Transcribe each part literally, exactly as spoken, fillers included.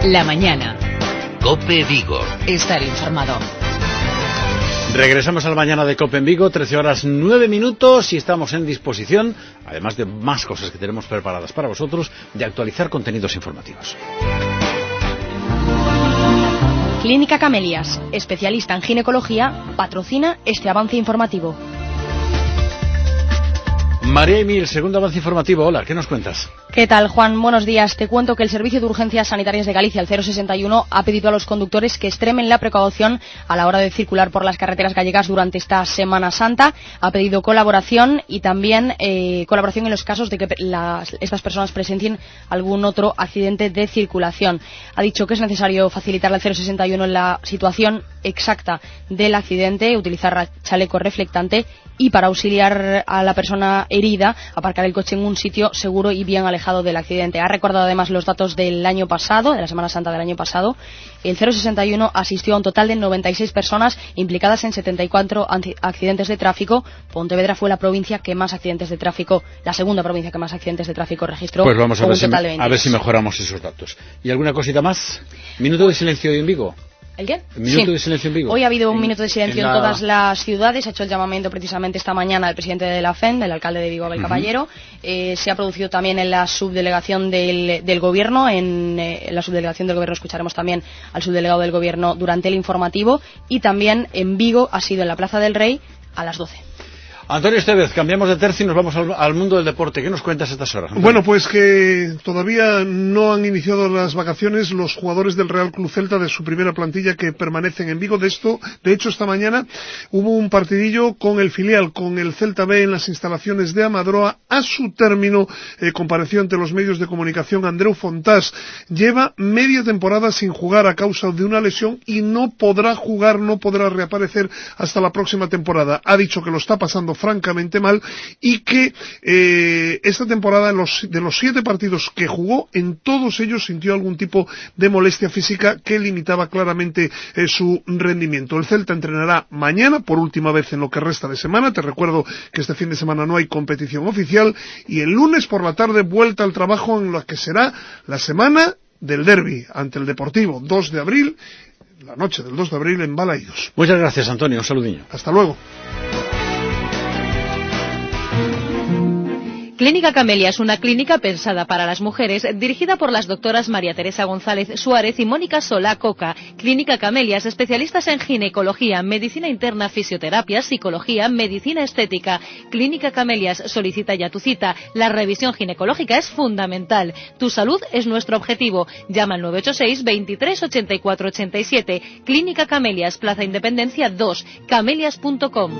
La mañana. COPE Vigo. Estar informado. Regresamos a la mañana de COPE en Vigo, trece horas nueve minutos, y estamos en disposición, además de más cosas que tenemos preparadas para vosotros, de actualizar contenidos informativos. Clínica Camelias, especialista en ginecología, patrocina este avance informativo. María Emil, segundo avance informativo. Hola, ¿qué nos cuentas? ¿Qué tal, Juan? Buenos días. Te cuento que el Servicio de Urgencias Sanitarias de Galicia, el cero sesenta y uno, ha pedido a los conductores que extremen la precaución a la hora de circular por las carreteras gallegas durante esta Semana Santa. Ha pedido colaboración y también eh, colaboración en los casos de que las, estas personas presencien algún otro accidente de circulación. Ha dicho que es necesario facilitarle al cero sesenta y uno la situación exacta del accidente, utilizar chaleco reflectante y, para auxiliar a la persona herida, aparcar el coche en un sitio seguro y bien alejado del accidente. Ha recordado además los datos del año pasado, de la Semana Santa del año pasado. El cero sesenta y uno asistió a un total de noventa y seis personas implicadas en setenta y cuatro accidentes de tráfico. Pontevedra fue la provincia que más accidentes de tráfico, la segunda provincia que más accidentes de tráfico registró. Pues vamos a ver, un si, total de a ver si mejoramos esos datos. ¿Y alguna cosita más? ¿Minuto de silencio en Vigo? ¿El qué? ¿El minuto sí. de silencio en Vigo? Hoy ha habido un en, minuto de silencio en, en la... la... todas las ciudades. Ha hecho el llamamiento precisamente esta mañana el presidente de la F E N, del alcalde de Vigo, Abel uh-huh. Caballero. Eh, se ha producido también en la subdelegación del, del Gobierno. En, eh, en la subdelegación del Gobierno escucharemos también al subdelegado del Gobierno durante el informativo. Y también en Vigo ha sido en la Plaza del Rey a las doce. Antonio Estevez, cambiamos de tercio y nos vamos al, al mundo del deporte. ¿Qué nos cuentas a estas horas, Antonio? Bueno, pues que todavía no han iniciado las vacaciones los jugadores del Real Club Celta de su primera plantilla que permanecen en Vigo. De esto, de hecho, esta mañana hubo un partidillo con el filial, con el Celta B en las instalaciones de Amadroa. A su término, eh, compareció ante los medios de comunicación Andreu Fontás. Lleva media temporada sin jugar a causa de una lesión y no podrá jugar, no podrá reaparecer hasta la próxima temporada. Ha dicho que lo está pasando francamente mal y que eh, esta temporada, los, de los siete partidos que jugó, en todos ellos sintió algún tipo de molestia física que limitaba claramente eh, su rendimiento. El Celta entrenará mañana por última vez en lo que resta de semana. Te recuerdo que este fin de semana no hay competición oficial y el lunes por la tarde vuelta al trabajo en lo que será la semana del derbi ante el Deportivo, dos de abril, la noche del dos de abril en Balaídos. Muchas gracias, Antonio. Un saludinho. Hasta luego. Clínica Camelia es una clínica pensada para las mujeres, dirigida por las doctoras María Teresa González Suárez y Mónica Solá Coca. Clínica Camelias, especialistas en ginecología, medicina interna, fisioterapia, psicología, medicina estética. Clínica Camelias, solicita ya tu cita. La revisión ginecológica es fundamental. Tu salud es nuestro objetivo. Llama al nueve ocho seis, veintitrés, ochenta y cuatro, ochenta y siete. Clínica Camelias, Plaza Independencia dos, camelias punto com.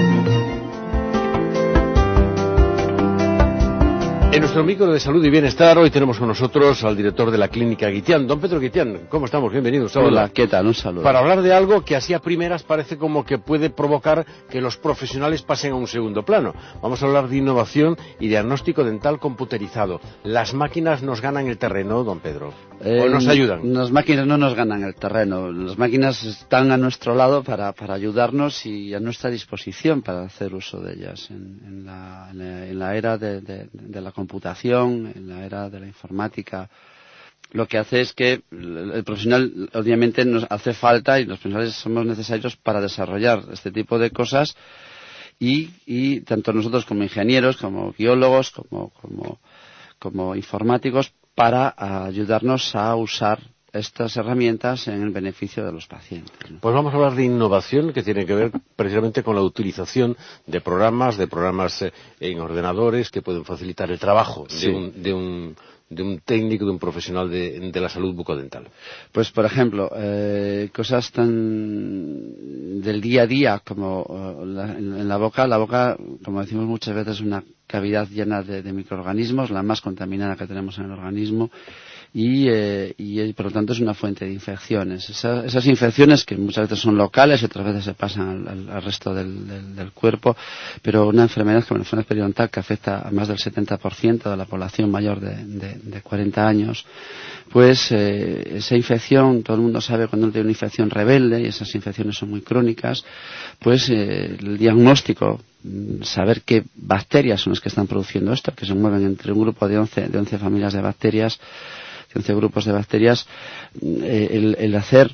En nuestro micro de salud y bienestar hoy tenemos con nosotros al director de la clínica Guitián, don Pedro Guitián. ¿Cómo estamos? Bienvenidos. Hola, Hola, ¿qué tal? Un saludo. Para hablar de algo que así a primeras parece como que puede provocar que los profesionales pasen a un segundo plano. Vamos a hablar de innovación y diagnóstico dental computerizado. Las máquinas nos ganan el terreno, don Pedro. Eh, ¿O nos ayudan? Las máquinas no nos ganan el terreno. Las máquinas están a nuestro lado para, para ayudarnos y a nuestra disposición para hacer uso de ellas en, en, la, en, la, en la era de, de, de la computación, en la era de la informática. Lo que hace es que el profesional obviamente nos hace falta y los profesionales somos necesarios para desarrollar este tipo de cosas y, y tanto nosotros como ingenieros, como biólogos, como, como, como informáticos, para ayudarnos a usar estas herramientas en el beneficio de los pacientes, ¿no? Pues vamos a hablar de innovación que tiene que ver precisamente con la utilización de programas, de programas eh, en ordenadores que pueden facilitar el trabajo sí. de un, de un de un técnico, de un profesional de, de la salud bucodental. Pues, por ejemplo, eh, cosas tan del día a día como uh, la, en, en la boca. La boca, como decimos muchas veces, es una cavidad llena de, de microorganismos, la más contaminada que tenemos en el organismo. Y, eh, y por lo tanto es una fuente de infecciones. Esa, esas infecciones que muchas veces son locales y otras veces se pasan al, al, al resto del, del, del cuerpo, pero una enfermedad como la enfermedad periodontal que afecta a más del setenta por ciento de la población mayor de, de, de cuarenta años, pues eh, esa infección, todo el mundo sabe cuando uno tiene una infección rebelde y esas infecciones son muy crónicas, pues eh, el diagnóstico, saber qué bacterias son las que están produciendo esto, que se mueven entre un grupo de once, de once familias de bacterias, quince grupos de bacterias, eh, el, el hacer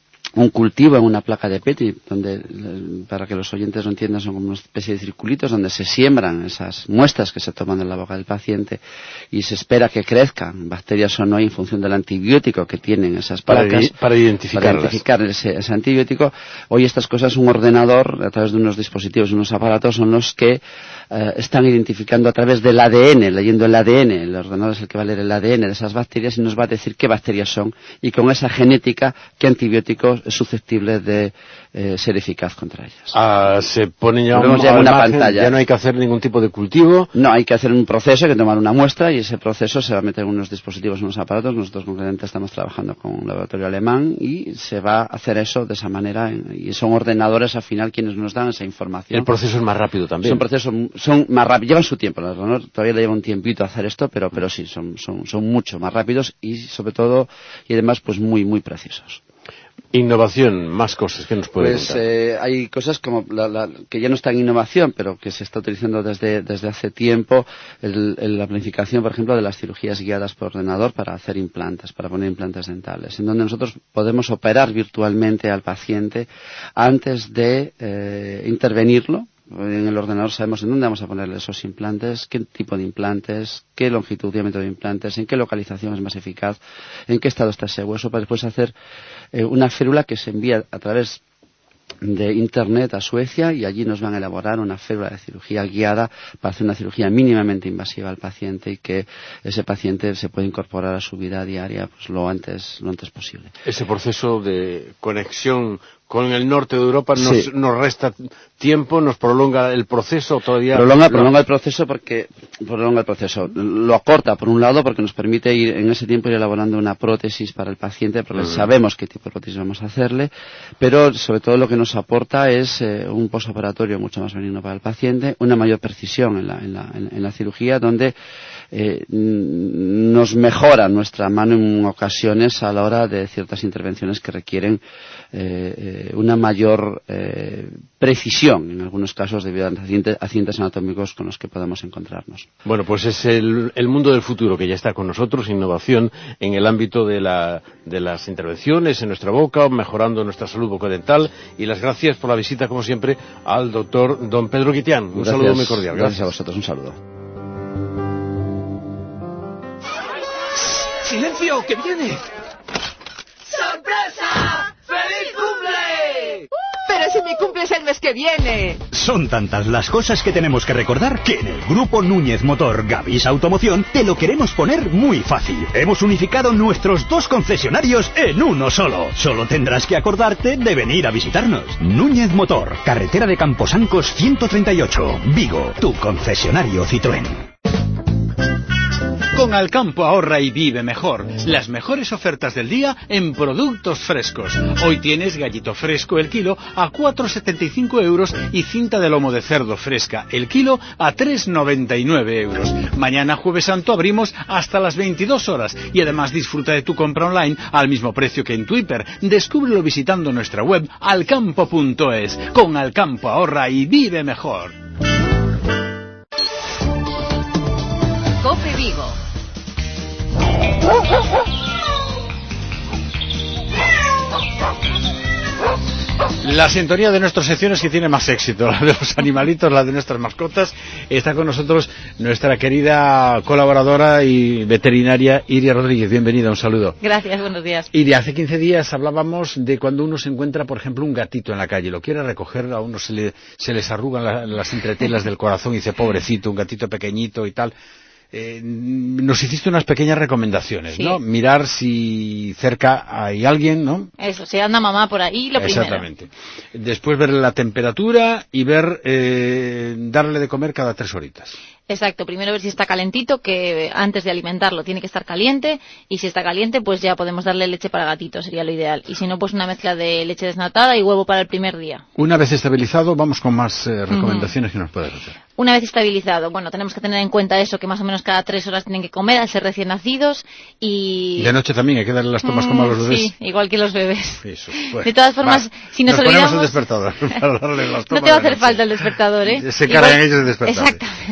un cultivo en una placa de Petri, donde, para que los oyentes lo entiendan, son como una especie de circulitos donde se siembran esas muestras que se toman en la boca del paciente y se espera que crezcan, bacterias o no, en función del antibiótico que tienen esas placas. Para, para identificarlas. Para identificar ese, ese antibiótico. Hoy estas cosas, un ordenador, a través de unos dispositivos, unos aparatos, son los que eh, están identificando a través del A D N, leyendo el A D N. El ordenador es el que va a leer el A D N de esas bacterias y nos va a decir qué bacterias son y con esa genética qué antibióticos es susceptible de eh, ser eficaz contra ellas. Ah, se pone ya, un, ya una margen, pantalla. Ya no hay que hacer ningún tipo de cultivo. No, hay que hacer un proceso, hay que tomar una muestra y ese proceso se va a meter en unos dispositivos, en unos aparatos. Nosotros concretamente estamos trabajando con un laboratorio alemán y se va a hacer eso de esa manera y son ordenadores al final quienes nos dan esa información. El proceso es más rápido también. Son procesos, son más rápidos, llevan su tiempo, ¿no? Todavía le lleva un tiempito hacer esto, pero, pero sí, son, son, son mucho más rápidos y sobre todo, y además pues muy, muy precisos. Innovación, más cosas que nos pueden Pues contar. eh, hay cosas como la, la, que ya no está en innovación, pero que se está utilizando desde, desde hace tiempo, el, el, la planificación, por ejemplo, de las cirugías guiadas por ordenador para hacer implantes, para poner implantes dentales, en donde nosotros podemos operar virtualmente al paciente antes de eh, intervenirlo. En el ordenador sabemos en dónde vamos a ponerle esos implantes, qué tipo de implantes, qué longitud, diámetro de implantes, en qué localización es más eficaz, en qué estado está ese hueso, para después hacer eh, una férula que se envía a través de Internet a Suecia y allí nos van a elaborar una férula de cirugía guiada para hacer una cirugía mínimamente invasiva al paciente y que ese paciente se pueda incorporar a su vida diaria pues lo antes, lo antes posible. Ese proceso de conexión con el norte de Europa nos, sí. nos resta tiempo, nos prolonga el proceso todavía. Prolonga, prolonga el proceso porque prolonga el proceso. Lo acorta por un lado porque nos permite ir en ese tiempo ir elaborando una prótesis para el paciente porque uh-huh. sabemos qué tipo de prótesis vamos a hacerle, pero sobre todo lo que nos aporta es eh, un posoperatorio mucho más benigno para el paciente, una mayor precisión en la, en la, en, en la cirugía donde eh, nos mejora nuestra mano en ocasiones a la hora de ciertas intervenciones que requieren eh, eh, una mayor eh, precisión en algunos casos debido a accidentes, accidentes anatómicos con los que podemos encontrarnos. Bueno, pues es el, el mundo del futuro que ya está con nosotros, innovación en el ámbito de, la, de las intervenciones en nuestra boca, mejorando nuestra salud bucodental, y las gracias por la visita, como siempre, al doctor don Pedro Guitián. Un gracias, saludo muy cordial. Gracias. Gracias a vosotros, un saludo. ¡Silencio, que viene! ¡Sorpresa! ¡Feliz cumple! ¡Pero si mi cumple es el mes que viene! Son tantas las cosas que tenemos que recordar que en el Grupo Núñez Motor Gavís Automoción te lo queremos poner muy fácil. Hemos unificado nuestros dos concesionarios en uno solo. Solo tendrás que acordarte de venir a visitarnos. Núñez Motor, carretera de Camposancos ciento treinta y ocho, Vigo, tu concesionario Citroën. Con Alcampo ahorra y vive mejor. Las mejores ofertas del día en productos frescos. Hoy tienes gallito fresco el kilo a cuatro setenta y cinco euros y cinta de lomo de cerdo fresca el kilo a tres noventa y nueve euros. Mañana Jueves Santo abrimos hasta las veintidós horas y además disfruta de tu compra online al mismo precio que en tu hiper. Descúbrelo visitando nuestra web alcampo punto es. Con Alcampo ahorra y vive mejor. Cope Vigo. La sintonía de nuestras secciones que tiene más éxito, la de los animalitos, la de nuestras mascotas. Está con nosotros nuestra querida colaboradora y veterinaria Iria Rodríguez. Bienvenida, un saludo. Gracias, buenos días. Iria, hace quince días hablábamos de cuando uno se encuentra, por ejemplo, un gatito en la calle, lo quiere recoger, a uno se, le, se les arrugan la, las entretelas del corazón y dice, pobrecito, un gatito pequeñito y tal. Eh, nos hiciste unas pequeñas recomendaciones, sí. ¿no? Mirar si cerca hay alguien, ¿no? Eso, si anda mamá por ahí, lo primero. Exactamente. Después ver la temperatura y ver, eh, darle de comer cada tres horitas. Exacto, primero ver si está calentito, que antes de alimentarlo tiene que estar caliente, y si está caliente pues ya podemos darle leche para gatito, sería lo ideal. Y si no, pues una mezcla de leche desnatada y huevo para el primer día. Una vez estabilizado, vamos con más eh, recomendaciones uh-huh. que nos puedes hacer. Una vez estabilizado, bueno, tenemos que tener en cuenta eso, que más o menos cada tres horas tienen que comer al ser recién nacidos y... De noche también hay que darle las tomas mm, como a los bebés. Sí, igual que los bebés. Eso, bueno. De todas formas, va, si nos, nos olvidamos... Ponemos el despertador para darle las tomas. No te va a hacer falta el despertador, ¿eh? Se cargan ellos el despertador. Exactamente.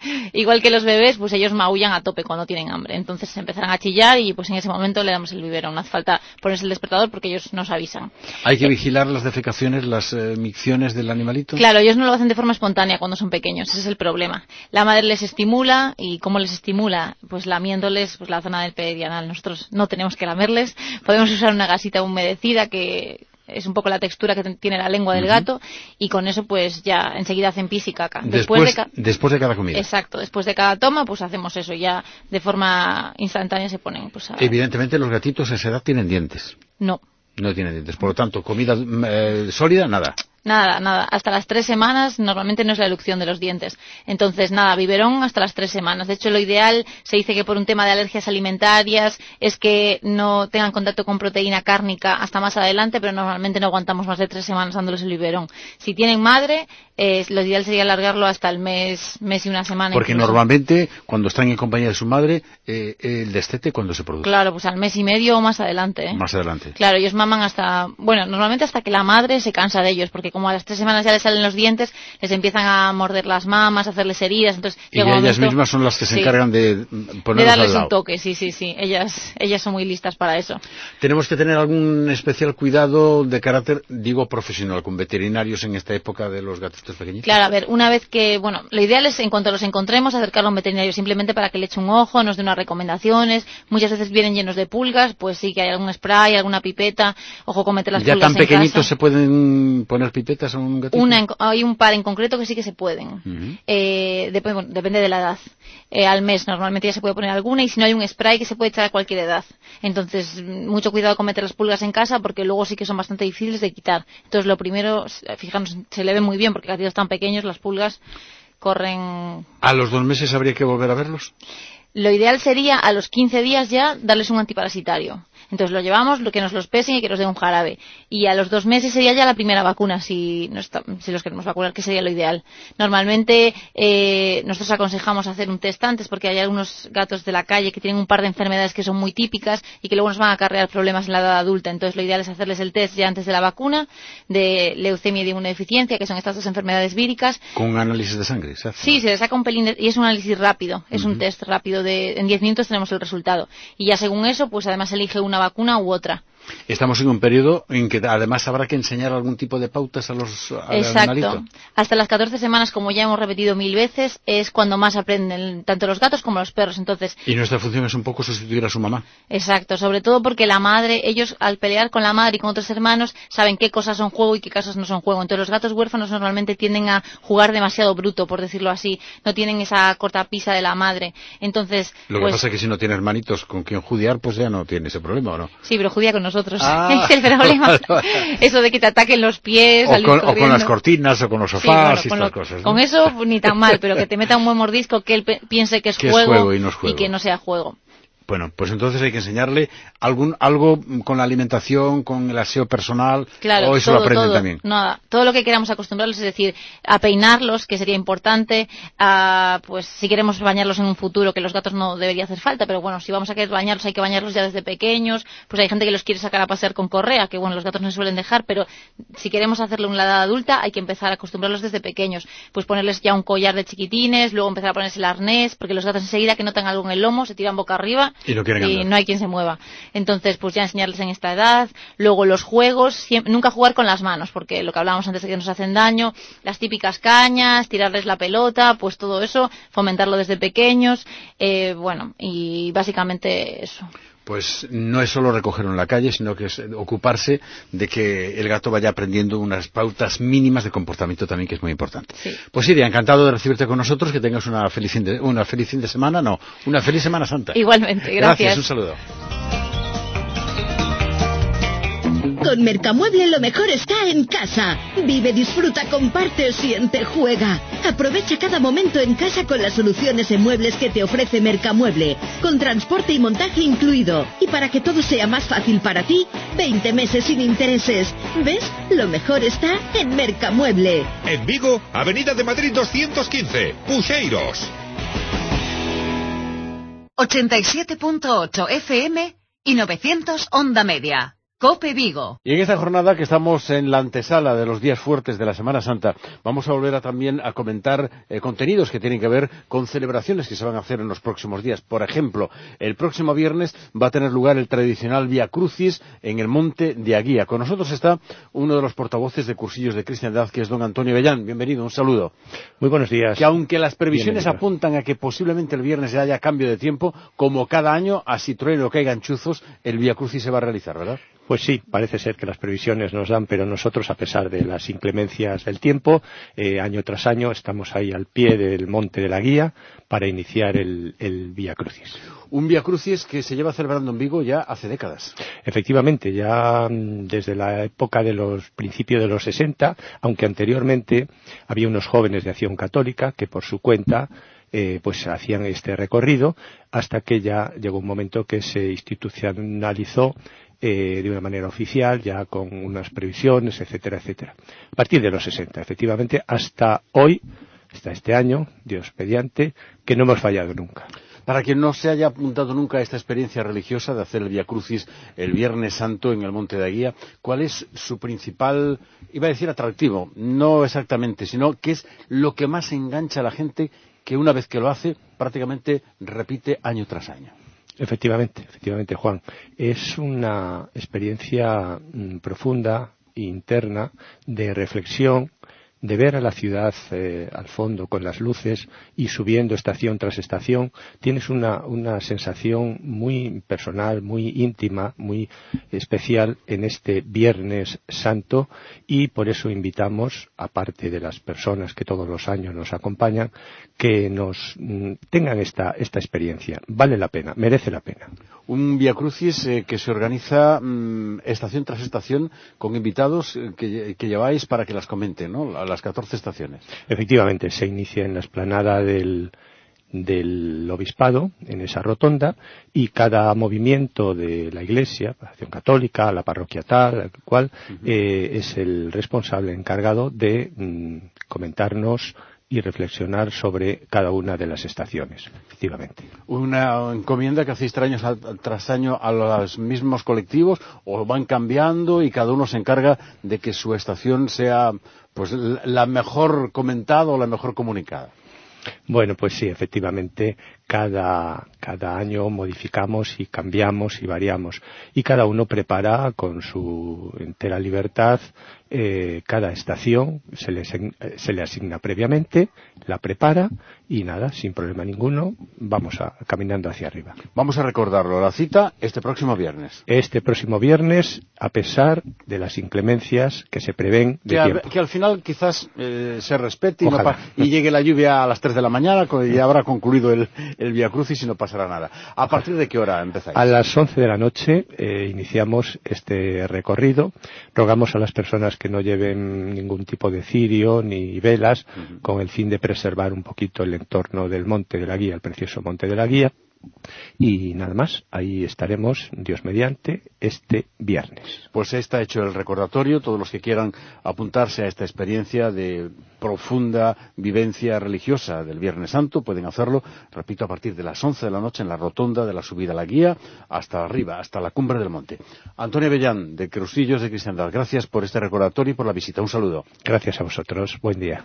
igual que los bebés, pues ellos maullan a tope cuando tienen hambre. Entonces empezarán a chillar y pues en ese momento le damos el biberón. No hace falta ponerse el despertador porque ellos nos avisan. ¿Hay que vigilar las defecaciones, las eh, micciones del animalito? Claro, ellos no lo hacen de forma espontánea cuando son pequeños, ese es el problema. La madre les estimula, ¿y cómo les estimula? Pues lamiéndoles pues, la zona del perianal. Nosotros no tenemos que lamerles, podemos usar una gasita humedecida que es un poco la textura que tiene la lengua del uh-huh. gato, y con eso pues ya enseguida hacen pis y caca. Después, después, de, ca- después de cada comida. Exacto, después de cada toma pues hacemos eso, ya de forma instantánea se ponen pues a... Evidentemente los gatitos a esa edad tienen dientes. No. No tienen dientes, por lo tanto, comida eh, sólida, nada. Nada, nada. Hasta las tres semanas normalmente no es la erucción de los dientes. Entonces, nada, biberón hasta las tres semanas. De hecho, lo ideal, se dice que por un tema de alergias alimentarias, es que no tengan contacto con proteína cárnica hasta más adelante, pero normalmente no aguantamos más de tres semanas dándoles el biberón. Si tienen madre, eh, lo ideal sería alargarlo hasta el mes, mes y una semana. Porque incluso. Normalmente, cuando están en compañía de su madre, eh, el destete, ¿cuándo se produce? Claro, pues al mes y medio o más adelante. ¿eh? Más adelante. Claro, ellos maman hasta, bueno, normalmente hasta que la madre se cansa de ellos, porque como a las tres semanas ya les salen los dientes, les empiezan a morder las mamas, a hacerles heridas, entonces y ellas momento, mismas son las que se sí, encargan de ponerlos de darles al lado. Un toque, sí, sí, sí, ellas, ellas son muy listas para eso. Tenemos que tener algún especial cuidado de carácter, digo, profesional, con veterinarios en esta época de los gatitos pequeñitos. Claro, a ver, una vez que, bueno, lo ideal es en cuanto los encontremos acercarlo a un veterinario simplemente para que le eche un ojo, nos dé unas recomendaciones. Muchas veces vienen llenos de pulgas, pues sí que hay algún spray, alguna pipeta, ojo con meter las ya pulgas en casa. ¿Ya tan pequeñitos se pueden poner pipetas a un gatito? Una en, hay un par en concreto que sí que se pueden. Uh-huh. Eh, dep- bueno, depende de la edad. Eh, al mes normalmente ya se puede poner alguna, y si no hay un spray que se puede echar a cualquier edad. Entonces, mucho cuidado con meter las pulgas en casa porque luego sí que son bastante difíciles de quitar. Entonces, lo primero, fijarnos, se le ve muy bien porque gatitos tan pequeños, las pulgas corren... ¿A los dos meses habría que volver a verlos? Lo ideal sería a los quince días ya darles un antiparasitario. Entonces lo llevamos, lo que nos los pesen y que nos dé un jarabe. Y a los dos meses sería ya la primera vacuna, si, no está, si los queremos vacunar, que sería lo ideal. Normalmente eh, nosotros aconsejamos hacer un test antes porque hay algunos gatos de la calle que tienen un par de enfermedades que son muy típicas y que luego nos van a acarrear problemas en la edad adulta. Entonces lo ideal es hacerles el test ya antes de la vacuna de leucemia y de inmunodeficiencia, que son estas dos enfermedades víricas. ¿Con un análisis de sangre se hace? Sí, se le saca un pelín de, y es un análisis rápido, es uh-huh. un test rápido. De, en diez minutos tenemos el resultado. Y ya según eso, pues además elige una vacuna u otra. Estamos en un periodo en que además habrá que enseñar algún tipo de pautas a los al Exacto. animalito. Hasta las catorce semanas, como ya hemos repetido mil veces, es cuando más aprenden tanto los gatos como los perros. Entonces, y nuestra función es un poco sustituir a su mamá. Exacto, sobre todo porque la madre, ellos al pelear con la madre y con otros hermanos, saben qué cosas son juego y qué cosas no son juego. Entonces los gatos huérfanos normalmente tienden a jugar demasiado bruto, por decirlo así. No tienen esa cortapisa de la madre. Entonces, Lo que pues, pasa es que si no tiene hermanitos con quien judiar, pues ya no tiene ese problema, ¿o no? Sí, pero judia con nosotros. Ah. Es el problema. Eso de que te ataquen los pies. O con, o con las cortinas o con los sofás, sí, bueno, y con estas lo, cosas, ¿no? Con eso pues, ni tan mal, pero que te meta un buen mordisco, que él pe- piense que es, que juego, es juego y no es juego. Y que no sea juego. Bueno, pues entonces hay que enseñarle algún algo con la alimentación, con el aseo personal, claro, o eso todo, lo aprenden todo, también. Nada, todo lo que queramos acostumbrarlos, es decir, a peinarlos, que sería importante, a, pues si queremos bañarlos en un futuro, que los gatos no debería hacer falta, pero bueno, si vamos a querer bañarlos, hay que bañarlos ya desde pequeños. Pues hay gente que los quiere sacar a pasear con correa, que bueno, los gatos no se suelen dejar, pero si queremos hacerlo en la edad adulta, hay que empezar a acostumbrarlos desde pequeños. Pues ponerles ya un collar de chiquitines, luego empezar a ponerse el arnés, porque los gatos enseguida que notan algo en el lomo se tiran boca arriba y no quieren andar. No hay quien se mueva. Entonces, pues ya enseñarles en esta edad. Luego los juegos, siempre, nunca jugar con las manos, porque lo que hablábamos antes de que nos hacen daño, las típicas cañas, tirarles la pelota, pues todo eso, fomentarlo desde pequeños, eh, bueno, y básicamente eso. Pues no es solo recogerlo en la calle, sino que es ocuparse de que el gato vaya aprendiendo unas pautas mínimas de comportamiento también, que es muy importante. Sí. Pues Iria, encantado de recibirte con nosotros, que tengas una feliz fin de, una feliz fin de semana, no, una feliz Semana Santa. Igualmente, gracias. Gracias, un saludo. Con Mercamueble lo mejor está en casa. Vive, disfruta, comparte, siente, juega. Aprovecha cada momento en casa con las soluciones en muebles que te ofrece Mercamueble, con transporte y montaje incluido. Y para que todo sea más fácil para ti, veinte meses sin intereses. ¿Ves? Lo mejor está en Mercamueble. En Vigo, Avenida de Madrid doscientos quince, Puxeiros. ochenta y siete punto ocho F M y novecientos Onda Media. COPE Vigo. Y en esta jornada que estamos en la antesala de los días fuertes de la Semana Santa, vamos a volver a también a comentar eh, contenidos que tienen que ver con celebraciones que se van a hacer en los próximos días. Por ejemplo, el próximo viernes va a tener lugar el tradicional Vía Crucis en el Monte de Aguía. Con nosotros está uno de los portavoces de Cursillos de Cristiandad, que es don Antonio Avellán. Bienvenido, un saludo. Muy buenos días. Que aunque las previsiones Bienvenido. apuntan a que posiblemente el viernes haya cambio de tiempo, como cada año, así truene o caigan chuzos, el Vía Crucis se va a realizar, ¿verdad? Pues sí, parece ser que las previsiones nos dan, pero nosotros, a pesar de las inclemencias del tiempo, eh, año tras año estamos ahí al pie del Monte de la Guía para iniciar el, el Vía Crucis. Un Vía Crucis que se lleva celebrando en Vigo ya hace décadas. Efectivamente, ya desde la época de los principios de los sesenta, aunque anteriormente había unos jóvenes de Acción Católica que por su cuenta Eh, pues hacían este recorrido, hasta que ya llegó un momento que se institucionalizó eh, de una manera oficial, ya con unas previsiones, etcétera, etcétera. A partir de los sesenta, efectivamente, hasta hoy, hasta este año, Dios mediante, que no hemos fallado nunca. Para quien no se haya apuntado nunca a esta experiencia religiosa de hacer el Vía Crucis el Viernes Santo en el Monte de Aguía, ¿cuál es su principal, iba a decir atractivo, no exactamente, sino qué es lo que más engancha a la gente que una vez que lo hace, prácticamente repite año tras año? Efectivamente, efectivamente, Juan. Es una experiencia mm, profunda, interna, de reflexión, de ver a la ciudad eh, al fondo con las luces y subiendo estación tras estación. Tienes una, una sensación muy personal, muy íntima, muy especial en este Viernes Santo, y por eso invitamos, aparte de las personas que todos los años nos acompañan, que nos mm, tengan esta, esta experiencia. Vale la pena, merece la pena. Un Vía Crucis eh, que se organiza mmm, estación tras estación con invitados eh, que, que lleváis para que las comenten, ¿no? A las catorce estaciones. Efectivamente, se inicia en la explanada del, del Obispado, en esa rotonda, y cada movimiento de la Iglesia, la Acción Católica, la parroquia tal, cual, uh-huh. eh, es el responsable encargado de mm, comentarnos y reflexionar sobre cada una de las estaciones, efectivamente. ¿Una encomienda que hacéis año tras año a los mismos colectivos, o van cambiando y cada uno se encarga de que su estación sea pues la mejor comentada o la mejor comunicada? Bueno, pues sí, efectivamente, cada, cada año modificamos y cambiamos y variamos, y cada uno prepara con su entera libertad eh, cada estación, se le, se le asigna previamente, la prepara y nada, sin problema ninguno, vamos a, caminando hacia arriba. Vamos a recordarlo, la cita este próximo viernes. Este próximo viernes, a pesar de las inclemencias que se prevén de que, tiempo. Al, que al final quizás eh, se respete y, no pa- y llegue la lluvia a las tres de la mañana y ya habrá concluido el, el Vía Crucis y no pasará nada. ¿A partir de qué hora empezáis? A las once de la noche eh, iniciamos este recorrido. Rogamos a las personas que no lleven ningún tipo de cirio ni velas, uh-huh. con el fin de preservar un poquito el entorno del Monte de la Guía, el precioso Monte de la Guía. Y nada más, ahí estaremos, Dios mediante, este viernes. Pues está hecho el recordatorio. Todos los que quieran apuntarse a esta experiencia de profunda vivencia religiosa del Viernes Santo pueden hacerlo, repito, a partir de las once de la noche en la rotonda de la subida a la Guía hasta arriba, hasta la cumbre del monte. Antonio Avellán, de Cursillos de Cristiandad, gracias por este recordatorio y por la visita. Un saludo. Gracias a vosotros. Buen día.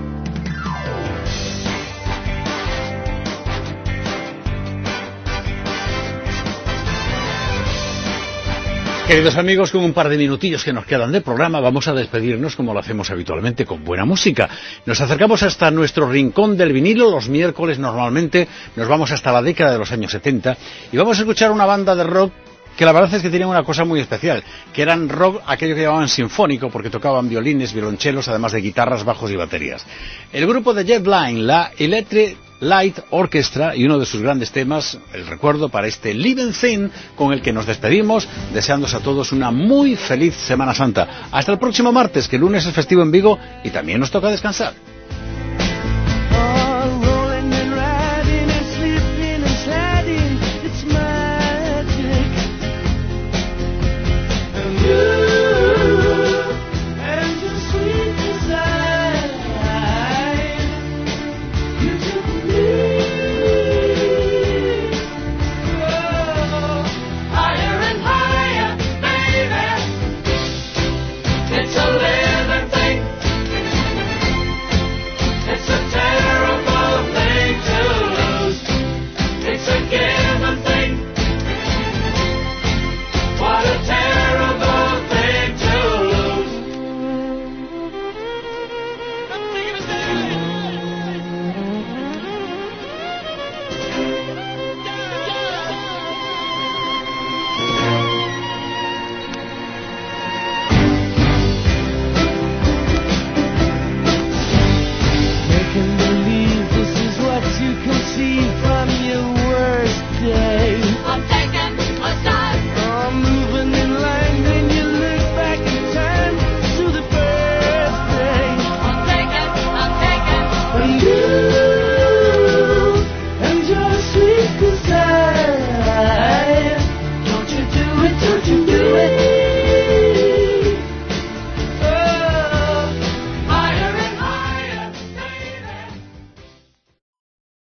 Queridos amigos, con un par de minutillos que nos quedan de programa, vamos a despedirnos como lo hacemos habitualmente, con buena música. Nos acercamos hasta nuestro rincón del vinilo. Los miércoles normalmente nos vamos hasta la década de los años setenta y vamos a escuchar una banda de rock que la verdad es que tenían una cosa muy especial, que eran rock, aquello que llamaban sinfónico, porque tocaban violines, violonchelos, además de guitarras, bajos y baterías. El grupo de Jet Line, la Electric Light Orchestra, y uno de sus grandes temas, el recuerdo para este Living Thing, con el que nos despedimos, deseándos a todos una muy feliz Semana Santa. Hasta el próximo martes, que el lunes es festivo en Vigo y también nos toca descansar. Higher and higher, baby. I'm your